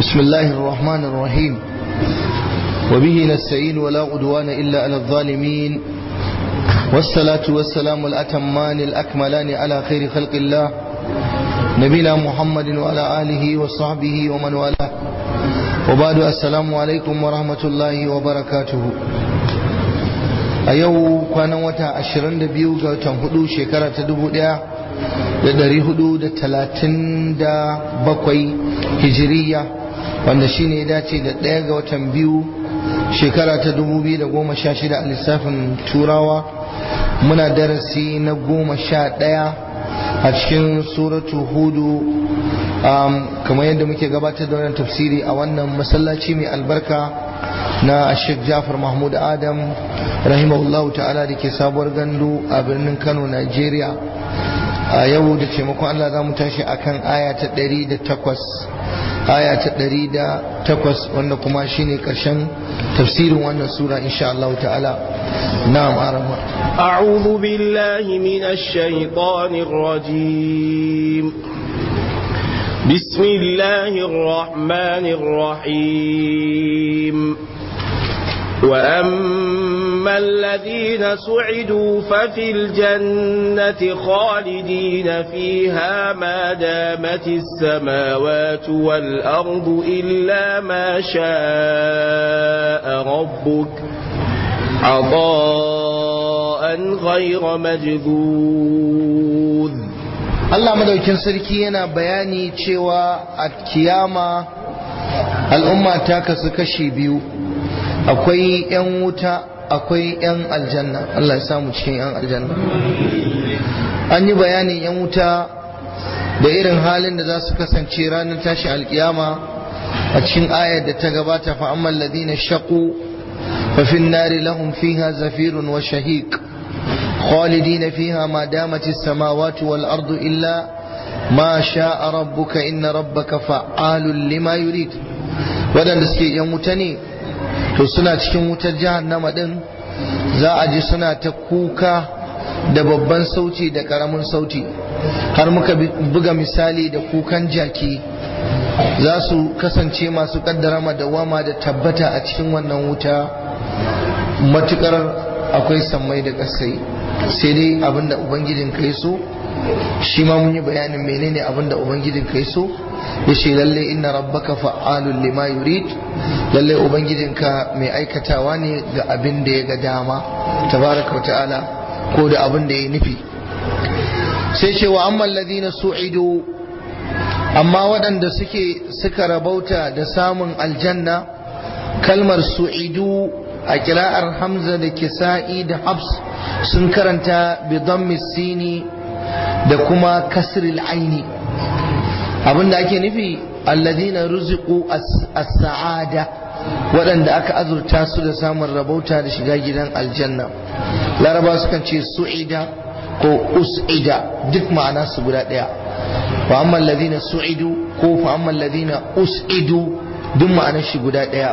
بسم الله الرحمن الرحيم وبه نستعين ولا عدوان إلا على الظالمين والصلاة والسلام الأتمان الأكملان على خير خلق الله نبينا محمد وعلى آله وصحبه ومن والاه وبعد السلام عليكم ورحمة الله وبركاته أيوه كان وتا 22 ga watan 4 shekara ta 1437 hijiriya wanda shine ya dace da 1 ga watan 2 shekara ta 2016 a lissafin turawa. Muna darasi na 11 a cikin suratu hudu, kamar yadda muke gabatar da wannan tafsiri a wannan masallaci mai albarka na Sheikh Jafar Mahmud Adam rahimahullahu ta'ala da ke sabuwar gandu a birnin Kano, Najeriya. A yau da taimakon Allah za mu tashi akan aya ta 108 wanda kuma shine karshen tafsirin wannan sura insha Allah ta'ala. Na'am arama. A'udhu billahi minash shaitanir rajim. Bismillahir rahmanir rahim. وأما الذين سعدوا ففي الجنة خالدين فيها ما دامت السماوات والأرض إلا ما شاء ربك عطاء غير مجذوذ. Allah madaukin sarki yana bayani cewa a kiyama al'umma ta kasu kashi biyu, akwai 'yan wuta akwai 'yan aljanna. Allah ya samu cikin 'yan aljanna. An yi bayanin 'yan wuta da irin halin da za su kasance ranar tashi alkiyama a cikin ayar da ta gabata, fa amman ladina shaqu fa fin nari lahum fiha zafirun wa shahiq khalidina fiha ma damat as-samawati wal ardu illa ma sha'a rabbuka inna rabbaka fa'alun lima yurid. Wadanda suke 'yan wuta ne to suna cikin wutar jahannama din, za a ji suna ta kuka da babban sauti da karamin sauti, har muka buga misali da kukan jaki. Za su kasance masu kaddara madawama da tabbata a cikin wannan wuta matukar akwai sammai da kasai, sai dai abinda ubangijin kai so. Shi ma mun yi bayanin menene abinda ubangijin kai so. Yace lalle inna rabbaka fa'alun lima yurid, lalle ubangijinka mai aikatawa ne ga abin da ya ga dama tabaraka ta'ala, ko da abin da ya nufi. Sai ce wa amma alladhina su'idu, amma waɗanda suka rabauta da samun aljanna. Kalmar su'idu a kira'ar Hamza da Kisa'i da Hafs sun karanta bi dhammi sini da kuma kasril aini. Abinda ake nufi alladhina ruziqu as-sa'ada, waɗanda aka azurta su da samun rabauta da shiga gidan aljanna. Laraba sukan ce su'ida ko us'ida, duk ma'ana su guda ɗaya. Fa amma alladhina su'idu ko fa amma alladhina us'idu, duk ma'anar shi guda ɗaya.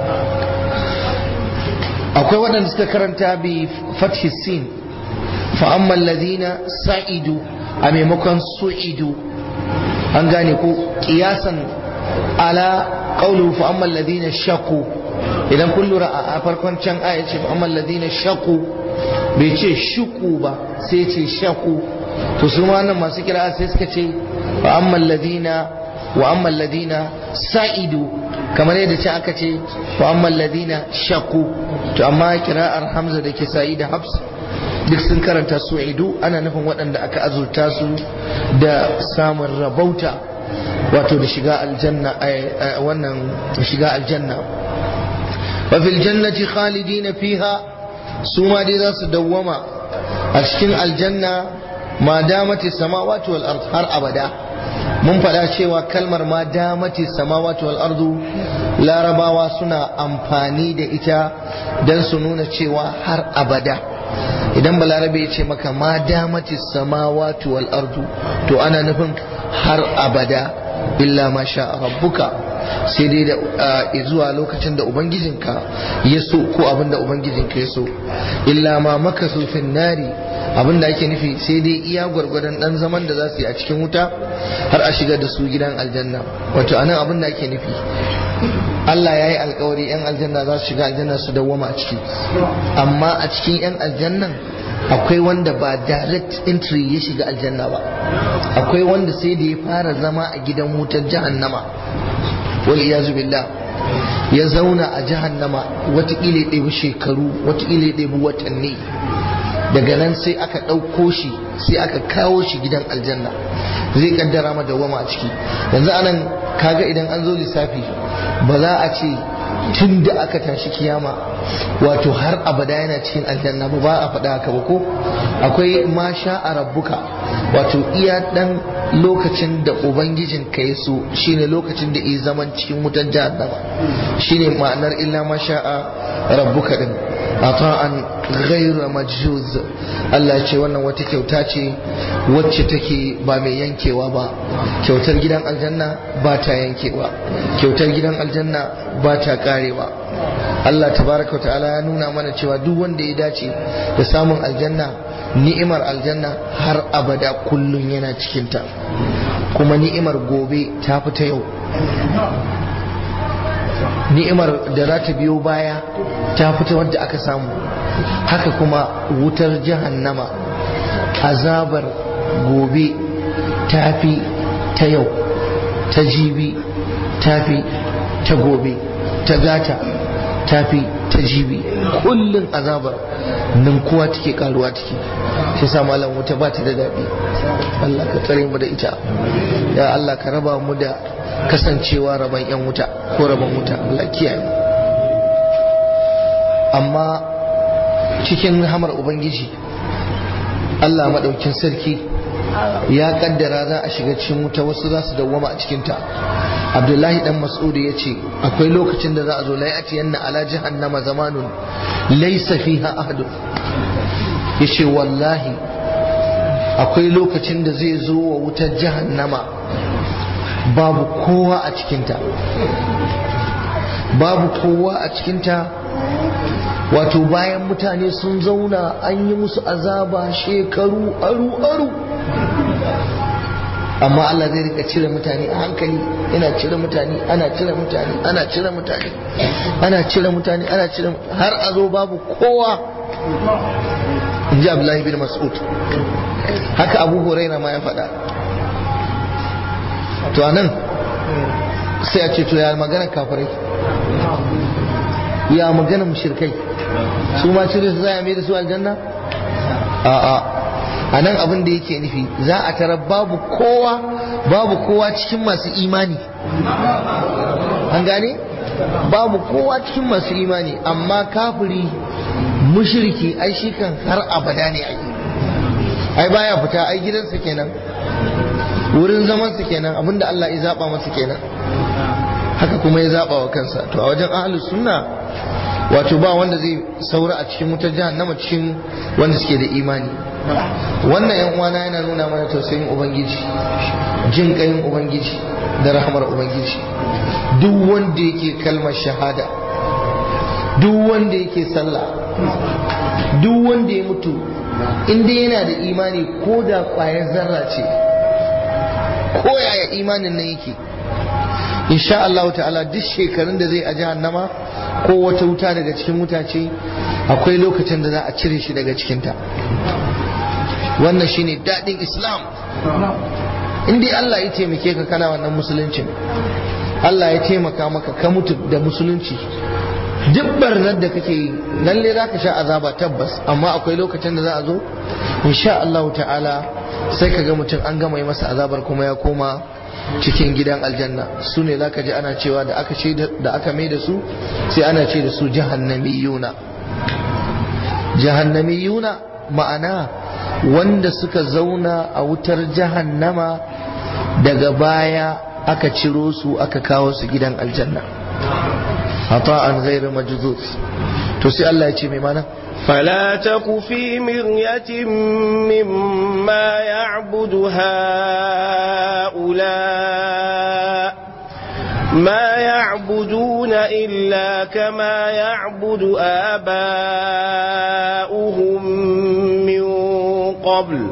Akwai waɗanda suka karanta bi fathi sin, fa amma alladhina sa'idu a maimakon su'idu. An gane ko kiyasan ala qawlu fa amma alladhina shaqu. Idan kun lura a farkon can aya ce fa amma alladhina shaqu, bai ce shuku ba sai ce shaqu. To su ma nan masu kira sai suka ce fa amma alladhina wa amma alladhina sa'idu, kamar yadda ce aka ce fa amma alladhina shaqu. To amma kira'ar Hamza da Kisa'i da Hafs duk sun karanta su'idu, ana nufin waɗanda aka azurta su da samun rabauta, wato da shiga aljanna. Wannan shiga aljanna. wa fil jannati khalidina fiha, su ma dai za su dawwama a cikin aljanna ma damati samawati wal ard, har abada. Mun faɗa cewa kalmar ma damati samawati wal ardu larabawa suna amfani da ita don su nuna cewa har abada. Idan balarabe ya ce maka ma damati samawati wal ardu, to ana nufin har abada, illa ma sha rabbuka, sai dai da zuwa lokacin da ubangijinka ya so, ko abin da ubangijinka ya so. Illa ma makasu fin nari abin da ake nufi sai dai iya gwargwadon dan zaman da za su yi a cikin wuta har a shiga da su gidan aljanna. Wato anan abin da ake nufi Allah ya yi alkawari 'yan aljanna za su shiga aljanna su dawwama a ciki, amma a cikin 'yan aljannan akwai wanda ba direct entry ya shiga aljanna ba, akwai wanda sai da ya fara zama a gidan wutar jahannama wal iyazu billah, ya zauna a jahannama watakila ya ɗebi shekaru, watakila ya ɗebi watanni, daga nan sai aka ɗauko shi sai aka kawo shi gidan aljanna, zai kaddara ma dawwama a ciki. yanzu anan kaga idan an zo lissafi ba za a ce tun da aka tashi kiyama wato har abada yana cikin aljanna ba a faɗa haka ba ko akwai ma sha'a rabbuka, wato iya dan lokacin da ubangijin ka ya so shine lokacin da yi zaman cikin wutar jahannama, shine ma'anar illa ma sha'a rabbuka din, ata'an ghayra majjuz. Allah ya ce wannan wata kyauta ce wacce take ba mai yankewa ba, kyautar gidan aljanna ba ta yankewa, kyautar gidan aljanna ba ta karewa. Allah tabaraka wa ta'ala ya nuna mana cewa duk wanda ya dace da samun aljanna, ni'imar aljanna har abada kullun yana cikinta, kuma ni'imar gobe ta fita yau, ni'imar da za ta biyo baya ta fita wadda aka samu. Haka kuma wutar jahannama azabar gobe tafi ta yau, ta jibi tafi ta gobe, ta gata tafi ta jibi, kullum azabar ninkuwa take karuwa take. shi sa malam wuta ba ta da daɗi. Allah ka tsare mu da ita, ya Allah ka raba mu da kasancewa raban yan wuta ko raban wuta, Allah kiyaye mu. Amma cikin hamar ubangiji Allah madaukin sarki ya kaddara za a shiga cikin wuta, wasu za su dawwama a cikinta. Abdullahi dan Mas'ud ya ce akwai lokacin da za a zo la ya'ti yanna ala jahannama zamanun laysa fiha ahadun, yace wallahi akwai lokacin da zai zo wa wutar jahannama babu kowa a cikinta, babu kowa a cikinta. Wato bayan mutane sun zauna an yi musu azaba shekaru aru-aru, amma Allah zai rika cire mutane a hankali, yana cire mutane, ana cire mutane, ana cire mutane, ana cire mutane, ana cire, har a zo babu kowa. In ji Abdullahi bin Mas'ud. Haka Abu Huraira ma ya faɗa. To anan sai a ce to ya magana kafirai, ya magana mushrikai, su ma cire su za a mai da su aljanna? A'a, a nan abin da yake nufi za a tara babu kowa cikin masu imani, an gane? Babu kowa cikin masu imani, amma kafiri mushriki ai shi kan har abada ne ai baya fita, ai gidansa kenan, wurin zamansa kenan, abinda Allah ya zaba masa kenan, haka kuma ya zaba wa kansa. To a wajen ahlus sunna wato ba wanda zai saura a cikin wutar jahannama cikin wanda suke da imani. Wannan yan uwana yana nuna mana tausayin ubangiji, jin kayin ubangiji da rahamar ubangiji. Duk wanda yake kalmar shahada, duk wanda yake sallah, duk wanda ya mutu inda yana da imani ko da kwayar zarra ce, ko yaya imanin nan yake, insha Allah ta'ala duk shekarun da zai a jahannama ko wata wuta daga cikin wuta ce, akwai lokacin da za a cire shi daga cikinta. Wannan shine daɗin Islam. In dai Allah ya taimake ka kana wannan musuluncin, Allah ya taimaka maka ka mutu da musulunci, duk barnar da kake yi lalle za ka sha azaba tabbas, amma akwai lokacin da za a zo insha Allah ta'ala sai ka ga mutum an gama yi masa azabar kuma ya koma cikin gidan aljanna. Su ne za ka ji ana cewa da aka mai da su sai ana ce da su jahannamiyuna. Jahannamiyuna ma'ana wanda suka zauna a wutar jahannama daga baya aka ciro su aka kawo su gidan aljanna, ata'an ghayra majzuz. To sai Allah ya ce mai mana فلا تك في مرية مما يعبد هؤلاء ما يعبدون إلا كما يعبد آباؤهم من قبل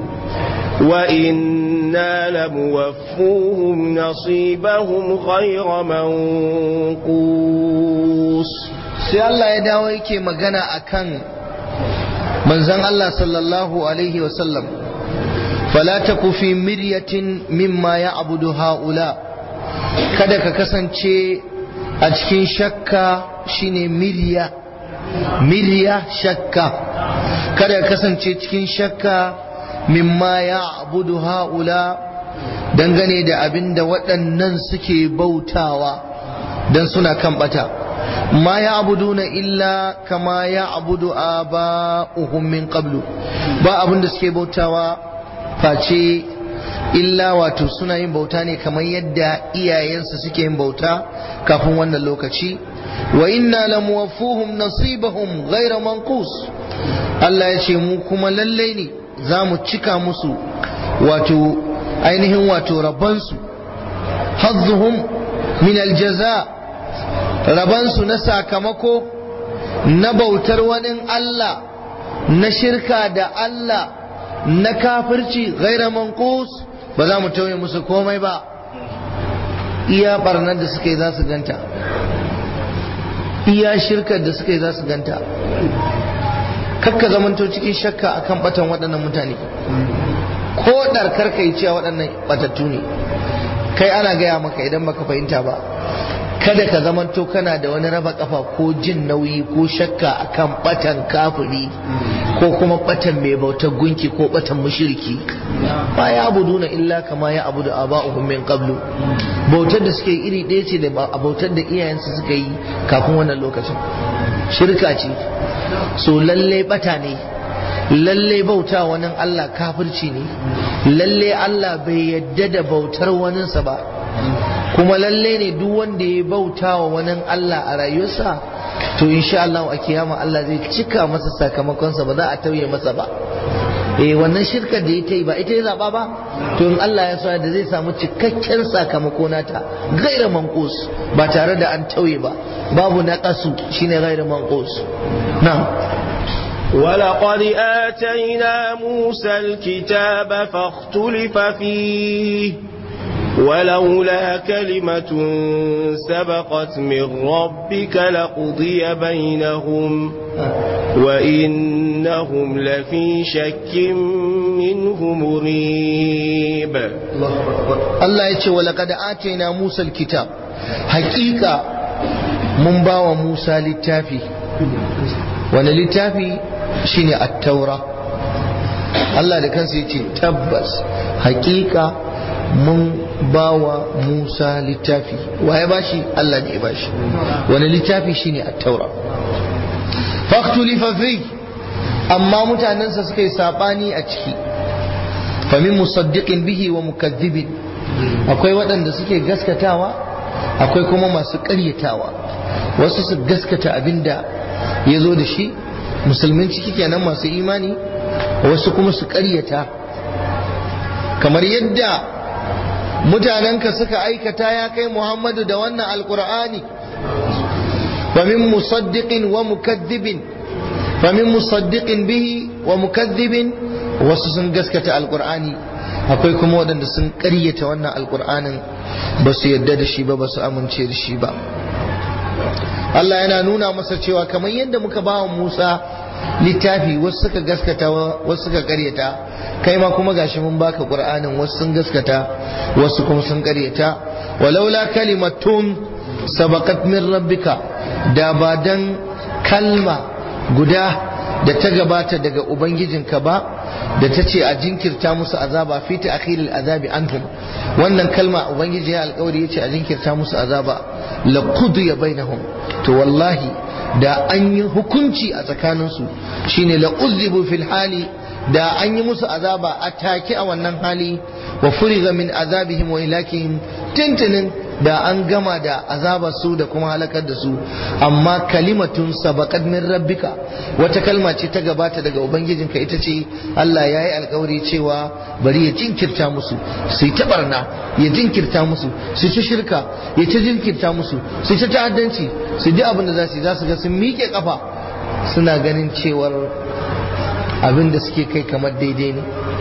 وإنا لموفوهم نصيبهم غير منقوص. sai Allah ya dawo yake magana akan manzon Allah sallallahu alaihi wasallam, fala taku fi miryatin mimma ya'budu haula, kada ka kasance a cikin shakka, shine mirya shakka, kada ka kasance cikin shakka mimma ya'budu haula, dangane da abinda waɗannan suke bautawa dan suna kan bata. ma ya'buduna illa kama ya'budu aba'uhum min qablu, ba abinda suke bautawa face illa wato suna yin bauta ne kamar yadda iyayensu suke yin bauta kafin wannan lokaci. wa inna lamuwaffuhum nasibahum ghayra manqus, Allah ya ce mu kuma lalle ne za mu cika musu wato ainihin wato rabansu, hazzuhum min aljaza, rabansu na sakamako na bautar wani Allah, na shirka da Allah, na kafirci ghayra manqus, ba za mu tauye musu komai ba. iya barnar da suka yi za su ganta, iya shirkar da suka yi za su ganta. kakka zamanto cikin shakka akan batan waɗannan mutane, ko ɗarkar ka yi cewa waɗannan batattu ne. kai ana gaya maka idan baka fahimta ba, kada ka zamanto kana da wani raba kafa ko jin nauyi ko shakka akan batan kafiri ko kuma batan mai bautar gunki ko batan mushriki. ba ya abuduna illa kama ya abudu aba'uhum min qablu, bautar da suke iri ɗaya ce da bautar da iyayensu suka yi kafin wannan lokacin. shirka ce, so lalle bata ne, lalle bauta wani Allah kafirci ne, lalle Allah bai yadda da bautar waninsa ba, kuma lalle ne duk wanda ya bauta wa wani Allah a rayuwarsa to insha Allah a kiyama Allah zai cika masa sakamakonsa, ba za a tauye masa ba. wannan shirkar da ita yi ba ita ya zaba ba, to in Allah ya sa da zai samu cikakken sakamako nata gaira manqus, ba tare da an tauye ba, babu naqasu, shine gaira manqus. na'am. ولقد آتينا موسى الكتاب فاختلف فيه ولولا كلمة سبقت من ربك لقضي بينهم وإنهم لفي شك منه مريب. الله يقول ولقد آتينا موسى الكتاب، حقيقة من باوى موسى للتافي، وانا للتافي شيني التوراة. الله لكن سيتي تبس حقيقة mun bawa Musa littafi. wa ya bashi? Allah ne ya bashi. wani littafi? shine at-taura. faqtulifa fi, amma mutanensa suka yi sabani a ciki. famin musaddiqin bihi wa mukaththibin, akwai waɗanda suke gaskatawa, akwai kuma masu ƙaryatawa. wasu su gaskata abinda ya zo da shi, musulmin ciki kenan masu imani, wasu kuma su ƙaryata, kamar yadda mutanenka suka aikata ya kai Muhammadu da wannan alkur'ani. famin musaddiqin wa mukaththibin, famin musaddiqin bihi wa mukaththibin, wasu sun gaskata alkur'ani, akwai kuma waɗanda sun ƙaryata wannan alkur'anin, ba su yarda da shi ba, ba su amince da shi ba. Allah yana nuna masa cewa kamar yadda muka ba wa Musa littafi, wasu suka gaskata wasu suka karyata, kai ma kuma gashi mun baka qur'anin, wasu sun gaskata wasu kuma sun karyata. walaula kalimatun sabaqat min rabbika, da ba dan kalma guda da ta gabata daga ubangijinka ba, da ta ce a jinkirta musu azaba fi ta'khiril azabi anhum, wannan kalma ubangiji ya alƙawari yace a jinkirta musu azaba, la qudiya bainahum, to wallahi da an yi hukunci a tsakaninsu, shine la uzibu fil hali, da an yi musu azaba a take a wannan hali, wa furiga min azabihim wa ilakihim, tintinin da an gama da azabar su da kuma halakar da su. amma kalimatun sabaqat min rabbika, wata kalma ce ta gabata daga ubangijinka, ita ce Allah ya yi alkawari cewa bari ya jinkirta musu su yi ta barna, ya jinkirta musu su ci shirka, ya ta jinkirta musu su ci ta'addanci, su ji abin da za su yi, za su ga sun miƙe kafa suna ganin cewar abin da suke kai kamar daidai ne.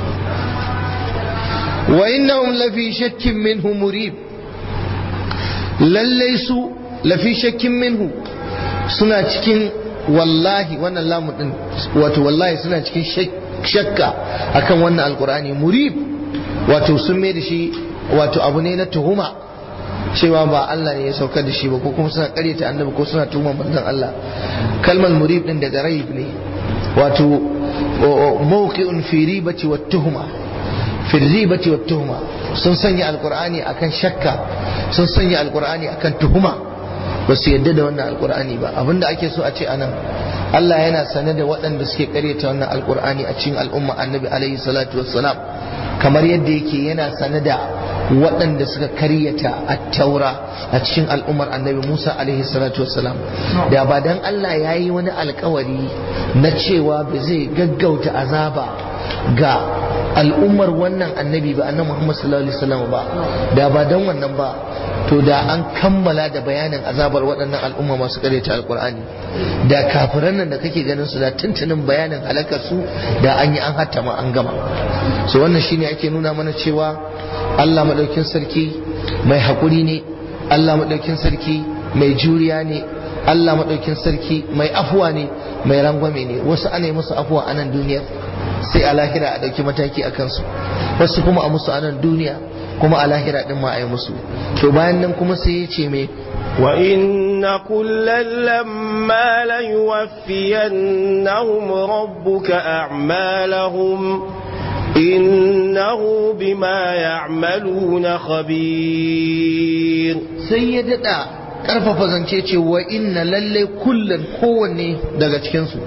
wa innahum lafi shakkin minhu murib, lallai su lafi shakkin minhu suna cikin, wallahi wannan lamu din wato wallahi suna cikin shakka akan wannan alqur'ani. Murib wato sun mai da shi wato abu ne na tuhuma cewa ba Allah ne ya saukar da shi ba, ko kuma suna karyata annabi ko suna tuhuma manzon Allah. Kalmar murib din daga raib ne, wato mawqi'un fi ribati wat tuhuma, fi ribati wat tuhuma. Sun sanya alqur'ani akan shakka, sun sanya alqur'ani akan tuhuma, ba su yadda da wannan alqur'ani ba. Abinda ake so a ce anan, Allah yana sane da waɗanda suke karyata wannan alqur'ani a cikin al'umma annabi alaihi salatu wassalam, kamar yadda yake yana sane da waɗanda suka karyata at-taura a cikin al'ummar annabi Musa alaihi salatu wassalam. Da ba dan Allah ya yi wani alkawari na cewa ba zai gaggauta azaba ga al'ummar wannan annabi ba, annabi Muhammad sallallahu alaihi wasallam ba, da ba dan wannan ba to da an kammala da bayanin azabar waɗannan al'umma masu karyata alkur'ani. Da kafiran nan da kake ganin su da tuntunin bayanin halakar su da an yi an hattama an gama. So wannan shine ake nuna mana cewa Allah madaukin sarki mai hakuri ne, Allah madaukin sarki mai juriya ne, Allah madaukin sarki mai afuwa ne, mai rangwame ne. Wasu ana yi musu afuwa a nan duniya sai a lahira a dauki mataki a kansu, wasu kuma a musu a nan duniya kuma a lahira din ma a yi musu. To bayan nan kuma sai ya ce me, wa inna kullan lamma la yuwaffiyannahum rabbuka a'malahum innahu bima ya'maluna khabir. Sai ya dada karfafa zance ce wa inna lalle kullun kowanne daga cikin su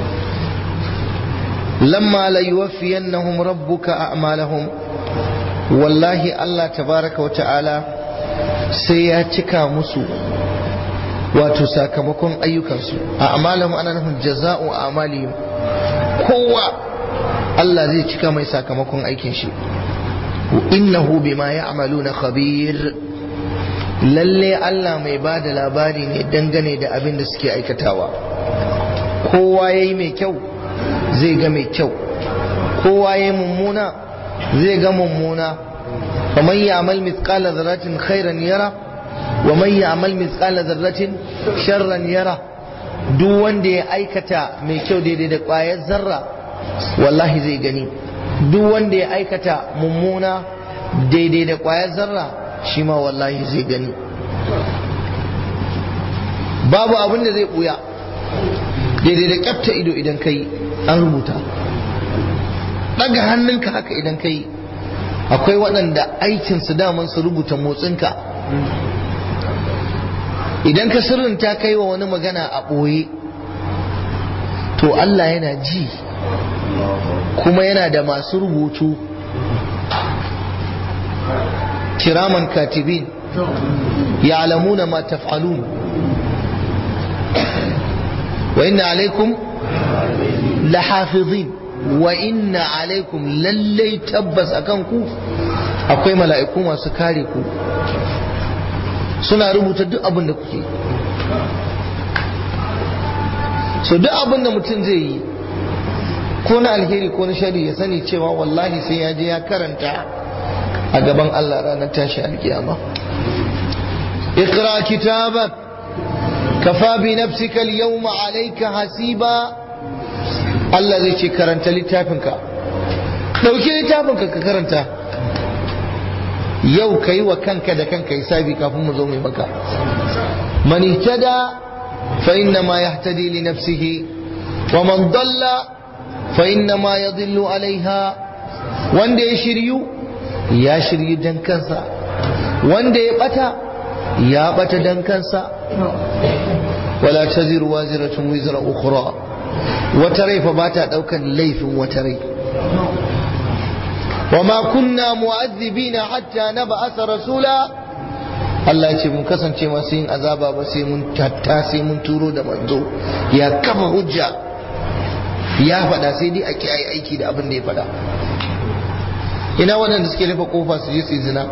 lamma la yuwaffiyannahum rabbuka a'malahum, wallahi Allah tabaraka wa ta'ala sai ya cika musu wato sakamakon ayyukansu. A amalahum ana nufin jaza'u amalihim, kowa Allah zai cika mai sakamakon aikin shi. Innahu bima ya'maluna khabir, lalle Allah mai bada labari ne dangane da abin da suke aikatawa. Kowa yayi mai kyau zai ga mai kyau, kowa yayi mummuna zai ga mummuna. ومن يعمل مثقال ذرة خيرا يره ومن يعمل مثقال ذرة شرا يره. duk wanda ya aikata mai kyau daidai da ƙwayar zarra wallahi zai gani, duk wanda ya aikata mummuna daidai da ƙwayar zarra shi ma wallahi zai gani. babu abin da zai buya daidai da kyafta ido idan kai an rubuta. daga hannunka haka idan kai, akwai waɗanda aikinsu daman su rubuta motsinka. idan ka sirrinta kai wa wani magana a ɓoye to Allah yana ji kuma yana da masu rubutu kiraman katibin ya'lamuna ma taf'alun wa inna alaikum lahafizin, wa inna alaikum lallai tabbas akan ku akwai mala'iku masu kare ku, suna rubuta duk abin da kuke. So duk abin da mutum zai yi ko na alheri ko na shari ya sani cewa wallahi sai ya je ya karanta a gaban Allah ranar tashi alkiyama. Iqra kitabak kafa bi nafsika al-yawma alayka hasiba. Allah zai ce karanta littafinka, dauki littafinka ka karanta yau, kai wa kanka da kanka hisabi kafin mu zo mai maka. Man ihtada fa inna ma yahtadi li nafsihi wa man dalla fa inna ma yadhillu alaiha. wanda ya shiryu dan kansa, wanda ya bata dan kansa. wala taziru waziratun wizra ukhra, wata rai fa bata daukan laifin wata rai. وما كنا معذبين حتى نبعث رسولا. Allah ya ce mun kasance masu yin azaba ba sai mun turo da manzo ya kafa hujja ya faɗa, sai dai a kiyaye aiki da abin da ya faɗa. ina waɗanda suke rufe kofa su je su zina.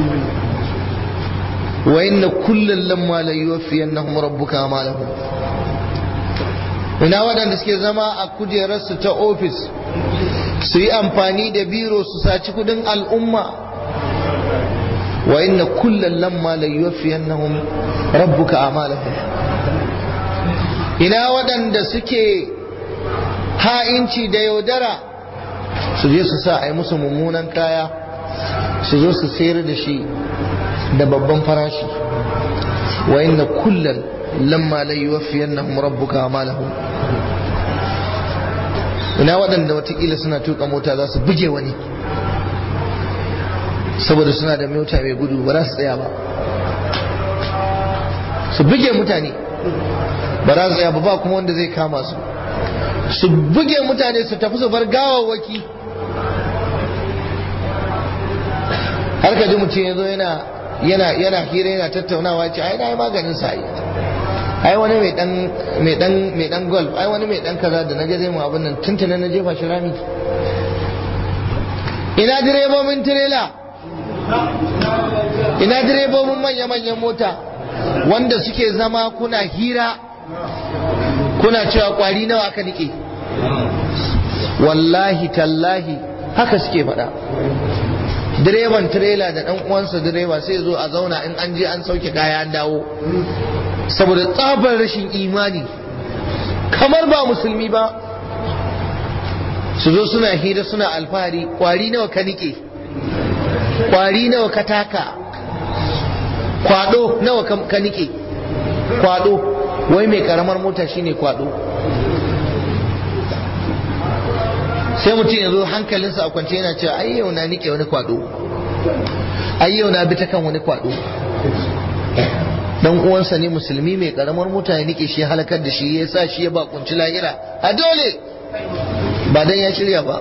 wa inna kullal lamma la yuwaffiyannahum rabbuka amalahum. ina waɗanda suke zama a kujerarsu ta ofis su yi amfani da biro su saci kudin al'umma wa inna kullal lamma la yuwaffiyannahum rabbuka a'malahum. ina waɗanda suke ha'inci da yaudara su je su sa a yi musu mummunan kaya su zo su sayar da shi da babban farashi. wa inna kullal lamma la yuwaffiyannahum rabbuka a'malahum. ina waɗanda watakila suna tuka mota za su buge wani saboda suna da mota mai gudu ba za su tsaya ba, su buge mutane ba za su tsaya ba kuma wanda zai kama su, su buge mutane su tafi su bar gawawwaki. har ka ji mutum ya zo yana hira yana tattaunawa ce ai na yi maganin sa ai wani mai dan golf, ai wani mai dan kaza da naje zai mu abin nan tuntuna na jefa shi rami. ina direbobin tirela, ina direbobin manya-manyan mota wanda suke zama kuna hira kuna cewa kwari nawa aka nike. wallahi tallahi haka suke faɗa. direban tirela da ɗan uwansa direba sai zo a zauna in an je an sauke kaya an dawo saboda tsabar rashin imani kamar ba musulmi ba, su zo suna hira suna alfahari kwari nawa ka nike, kwari nawa ka taka, kwado nawa ka nike. kwado wai mai karamar mota shine kwado. sai mutum ya zo hankalinsa a kwance yana cewa ai yau na nike wani kwado, ai yau na bi ta kan wani kwado. dan uwansa ne musulmi mai karamar mota ya nike shi halakar da shi, ya sa shi ya bakunci lahira a dole ba dan ya shirya ba.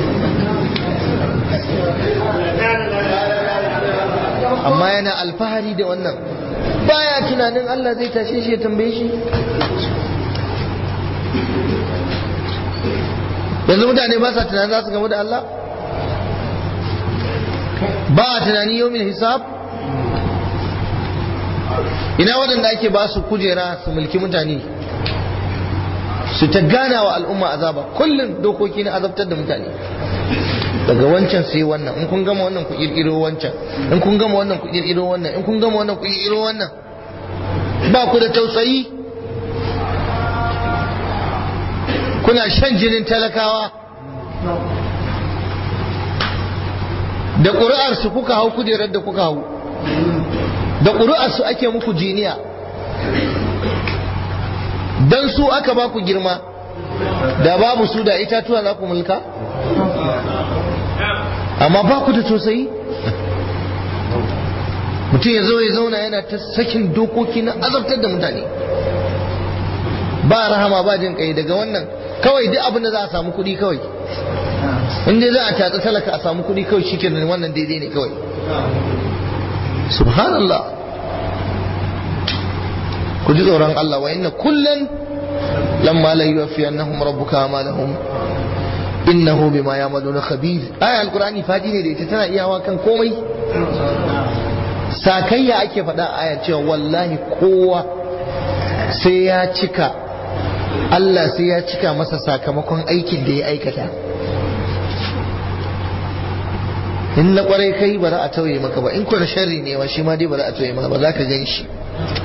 amma yana alfahari da wannan, baya tunanin Allah zai tashe shi ya tambaye shi. yanzu mutane ba sa tunanin za su gamu da Allah, ba a tunani yawmin hisab. ina waɗanda ake ba su kujera su mulki mutane su ta gana wa al'umma azaba, kullum dokoki na azabtar da mutane, daga wancan sai wannan, in kun gama wannan ku kirkiro wancan, in kun gama wannan ku kirkiro wannan, in kun gama wannan ku kirkiro wannan. ba ku da tausayi, kuna shan jinin talakawa. da ƙuri'ar su kuka hau kujerar da kuka hau, da ƙuri'ar su ake muku jiniya, dan su aka ba ku girma, da babu su da itatuwa za ku mulka. amma ba ku da tausayi. mutum ya zo ya zauna yana ta sakin dokoki na azabtar da mutane, ba rahama ba jin kai. daga wannan kawai duk abin da za a samu kuɗi kawai, in dai za a tatsi talaka a samu kuɗi kawai shikenan wannan daidai ne kawai. subhanallah, ku ji tsoron Allah. wa inna kullan lamma la yuwaffiyannahum rabbuka amalahum innahu bima ya'maluna khabir. aya alqur'ani fadi ne da ita, tana iyawa kan komai. sakayya ake faɗa a aya cewa wallahi kowa sai ya cika, Allah sai ya cika masa sakamakon aikin da ya aikata. in na kwarai kai ba za a tauye maka ba, in kuna sharri ne wa shi ma dai ba za a tauye maka ba, za ka gan shi.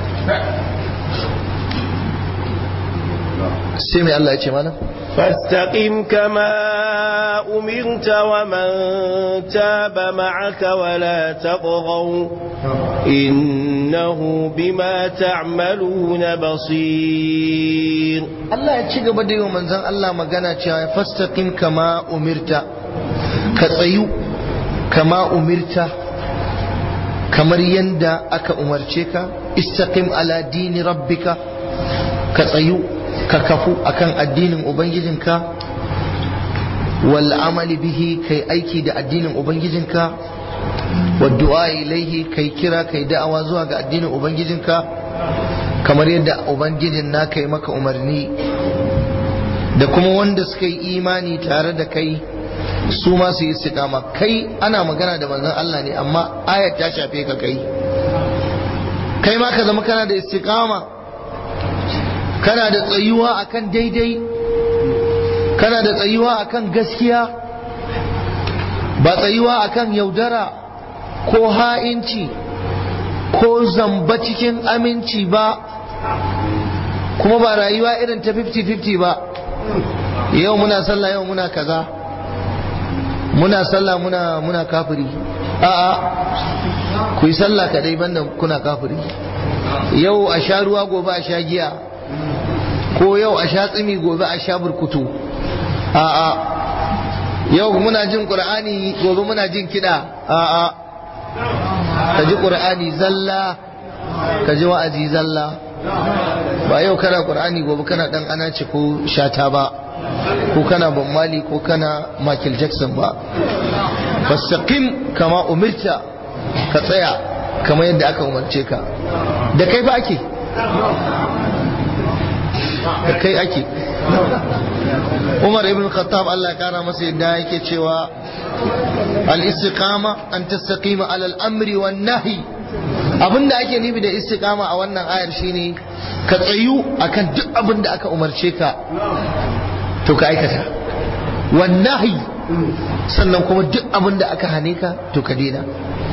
sai mai Allah ya ce mana فاستقم كما أمرت ومن تاب معك ولا تطغوا إنه بما تعملون بصير. Allah ya ci gaba da yi wa manzon Allah magana cewa fastaqim kama umirta, ka tsayu kama umirta kamar yanda aka umarce ka. istaqim ala dini rabbika, ka tsayu ka kafu akan addinin ubangijinka. wal amali bihi, kai aiki da addinin ubangijinka. wa du'a ilaihi, kai kira kai da'awa zuwa ga addinin ubangijinka kamar yadda ubangijin na kai maka umarni. da kuma wanda suka yi imani tare da kai su ma su yi istiqama. kai ana magana da manzon Allah ne, amma ayat ta shafe ka kai ma ka zama kana da istiqama, kana da tsayuwa akan daidai, kana da tsayuwa akan gaskiya, ba tsayuwa akan yaudara, ko ha'inci ko zamba cikin aminci ba, kuma ba rayuwa irin ta 50-50 ba. Yau muna sallah, yau muna kaza, muna sallah muna kafiri. A'a, ku yi sallah kadai banda kuna kafiri. Yau a sha ruwa, gobe a sha giya, ko yau a sha tsimi, gobe a sha burkutu. A'a, yau muna jin qur'ani, gobe muna jin kiɗa. A'a, ka ji qur'ani zalla, ka ji wa'azi zalla. Ba yau kana qur'ani, gobe kana dan anace ko shata ba, ko kana Bob Marley ko kana Michael Jackson ba. Fastaqim kama umirta, ka tsaya kamar yadda aka umarce ka. Da kai ba ake, da kai ake. Umar ibn Khattab Allah ya kara masa yadda yake cewa al-istiqama an tastaqima ala al-amri wan nahi. Abinda ake nufi da istiqama a wannan ayar shine ka tsayu akan duk abinda aka umarce ka to ka aikata, wan nahi, sannan kuma duk abinda aka hane ka to ka daina.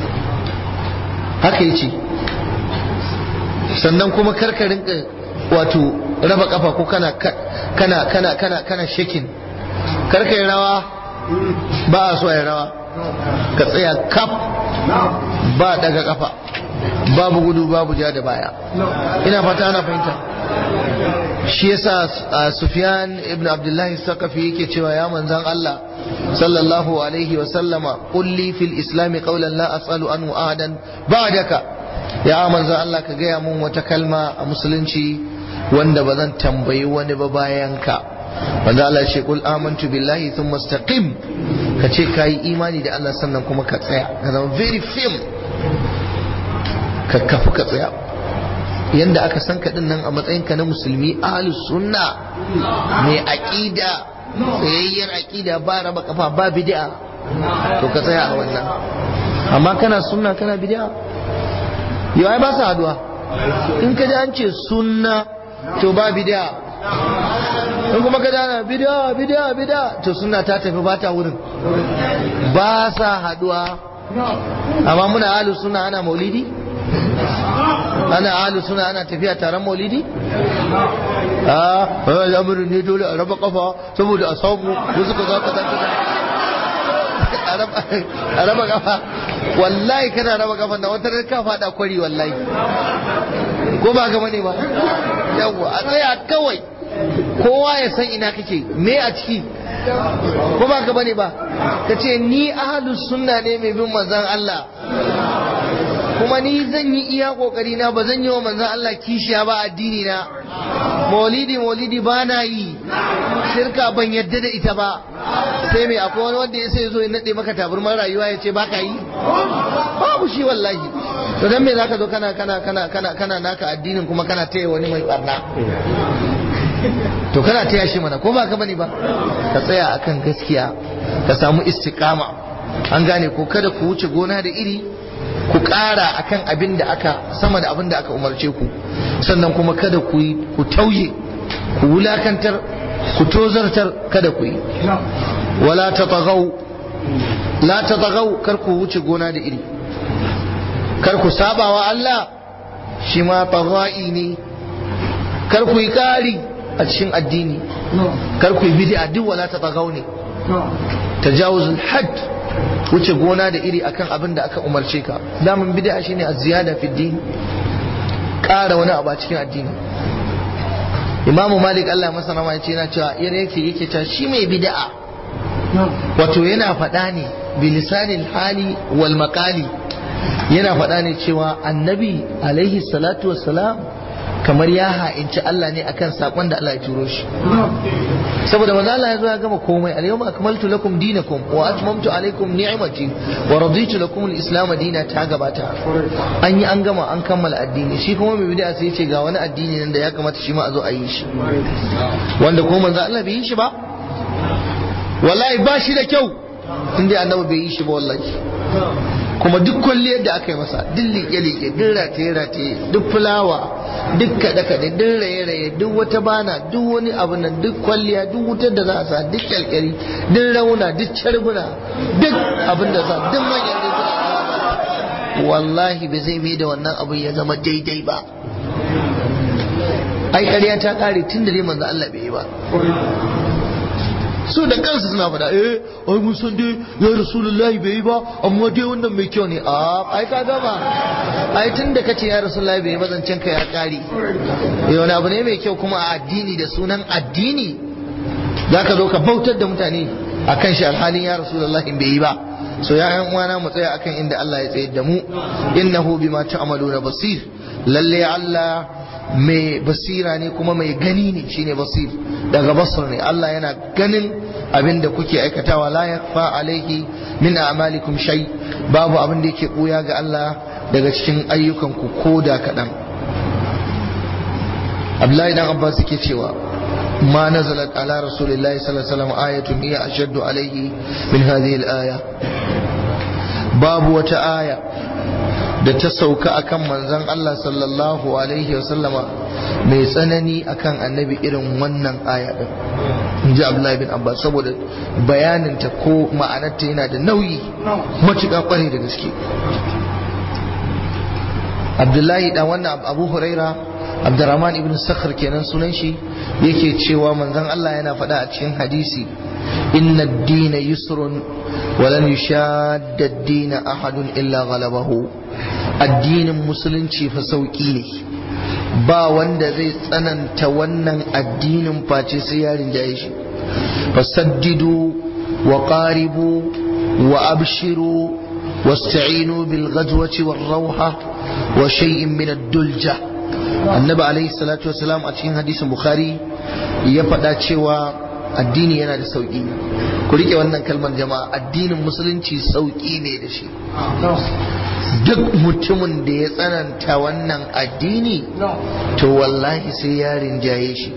Haka yace. Sannan kuma karka rinka wato raba kafa ko kana shakin, karka yi rawa, ba a so yi rawa, ka tsaya kaf, ba daga kafa, babu gudu, babu ja da baya. Ina fata ana fahimta. Shi yasa Sufyan ibn Abdullah Saqafi yake cewa ya manzan Allah sallallahu alaihi wa sallama, qul li fil islam qawlan la as'alu anhu ahadan ba'daka. Ya manzan Allah, ka gaya mun wata kalma a musulunci wanda ba zan tambayi wani ba bayan ka. Wanda Allah ya ce qul amantu billahi thumma istaqim, ka ce kai imani da Allah sannan kuma ka tsaya, ka zama very firm, ka kafu, ka tsaya yanda aka san ka nan a matsayin ka na musulmi ahlus sunna mai aqida, tsayayyar aqida, ba raba kafa, ba bid'a, to ka tsaya a wannan. Amma kana sunna kana bid'a, yau ai ba su haduwa. In ka ji an ce sunna to ba bid'a, in kuma ka dana bid'a to sunna ta tafi, ba ta wurin, ba sa haduwa. Amma muna ahlus sunna ana maulidi, ana ahlus sunna ana tafiya taron maulidi. Al'amarin ne dole a raba kafa saboda a samu wasu ka za ka a raba kafa. Wallahi kana raba kafa da wata ka fada kwari, wallahi, ko ba ga bane ba. Yawwa, a tsaya kawai, kowa ya san ina kake, me a ciki, ko ba ga bane ba. Ka ce ni ahlus sunna ne mai bin manzon Allah, kuma ni zan yi iya kokari na, ba zan yi wa manzon Allah kishiya ba addini na. Maulidi ba na yi, shirka ban yadda da ita ba. Sai mai akwai wani wanda ya sai zo ya nade maka taburman rayuwa ya ce baka yi? Babu shi wallahi. To dan me zaka zo kana naka addinin kuma kana taya wani mai barna? To kana taya shi mana, ko ba ka bane ba? Ka tsaya akan gaskiya, ka samu istiqama. An gane ko? Kada ku wuce gona da iri, ku ƙara akan abin da aka sama da abin da aka umarce ku. Sannan kuma kada ku tauye, ku wulakantar, ku tozartar, kada ku yi. Wala tatagaw, la tatagaw, kar ku wuce gona da iri, kar ku sabawa Allah, shi ma tagai ne. Kar ku yi ƙari a cikin addini, kar ku yi bid'a, duk wala tatagaw ne. Tajawuzul hadd, wuce gona da iri akan abin da aka umarce ka. Damin bid'a shine az-ziyada fi din, ƙara wani abu a cikin addini. Imam Malik Allah masa rahama yace yana cewa yake cewa shi mai bid'a wato yana faɗa ne bilisanil hali wal maqali, yana faɗa ne cewa annabi alaihi salatu wassalam kamar ya ha'inci Allah ne akan sakon da Allah ya turo shi. Saboda manzo Allah ya zo ya gama komai, al-yawma akmaltu lakum dinakum wa atmamtu alaykum ni'mati wa raditu lakum al-islam dinan, ta gabata. An yi an gama, an kammala addini. Shi kuma mai bid'a sai ya ce ga wani addini nan da ya kamata shi ma a zo a yi shi, wanda kuma manzo Allah bai yi shi ba. Wallahi ba shi da kyau inda annabi bai yi shi ba wallahi. Kuma duk kwalliyar da aka yi masa, duk liƙe-liƙe, duk rataye-rataye, duk fulawa, duk kaɗe-kaɗe, duk raye-raye, duk wata bana, duk wani abu nan, duk kwalliya, duk wutar da za a sa, duk kyalkyari, duk rauna, duk carbuna, duk abin da za, duk manyan riguna, wallahi ba zai mai da wannan abu ya zama daidai ba. Ai ƙarya ta ƙare tun da dai manzo Allah bai yi ba. Su da kansu suna faɗa ai mun san dai ya rasulullahi bai yi ba amma dai wannan mai kyau ne. Ai ka gama, ai tun da kace ya rasulullahi bai yi ba zancen ka ya ƙare. Wani abu ne mai kyau kuma a addini da sunan addini zaka zo ka bautar da mutane akan shi alhalin ya rasulullahi bai yi ba. So ya ƴan uwana mu tsaya akan inda Allah ya tsayar da mu. Innahu bima ta'maluna basir, lalle Allah mai basira ne kuma mai gani ne, shine basir daga basir ne. Allah yana ganin abin da kuke aikatawa. La yakfa alaihi min a'malikum shay, babu abin da yake buya ga Allah daga cikin ayyukan ku koda kadan. Abdullahi dan Abbas yake cewa ma nazalat ala rasulillahi sallallahu alaihi wasallam ayatun hiya ashaddu alaihi min hadhihi al-aya, babu wata aya da ta sauka akan manzon Allah sallallahu alaihi wasallama mai tsanani akan annabi irin wannan aya din, inji Abdullahi bin Abbas, saboda bayaninta ko ma'anarta yana da nauyi matuƙa kwarai da gaske. Abdullahi dan wannan Abu Huraira, Abdurrahman ibn Sakhr kenan sunan shi, yake cewa manzon Allah yana faɗa a cikin hadisi, inna ad-dina yusrun wa lan yushadda ad-dina ahadun illa ghalabahu. Addinin musulunci fa sauki ne, ba wanda zai tsananta wannan addinin face sai ya rinjaye shi. Fasaddidu wa qaribu wa abshiru wasta'inu bil ghadwati war rawha wa shay'in min ad-dulja. Annabi alaihi salatu wasalam a cikin hadisin Bukhari ya faɗa cewa addini yana da sauki. Ku rike wannan kalmar jama'a, addinin musulunci sauki ne da shi. Duk mutumin da ya tsananta wannan addini to wallahi sai ya rinjaye shi.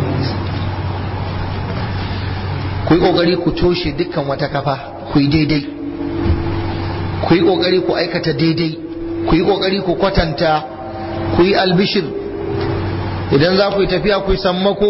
Ku yi kokari ku toshe dukkan wata kafa, ku yi daidai, ku yi kokari ku aikata daidai, ku yi kokari ku kwatanta, ku yi albishir. Idan za ku yi tafiya ku yi sammako,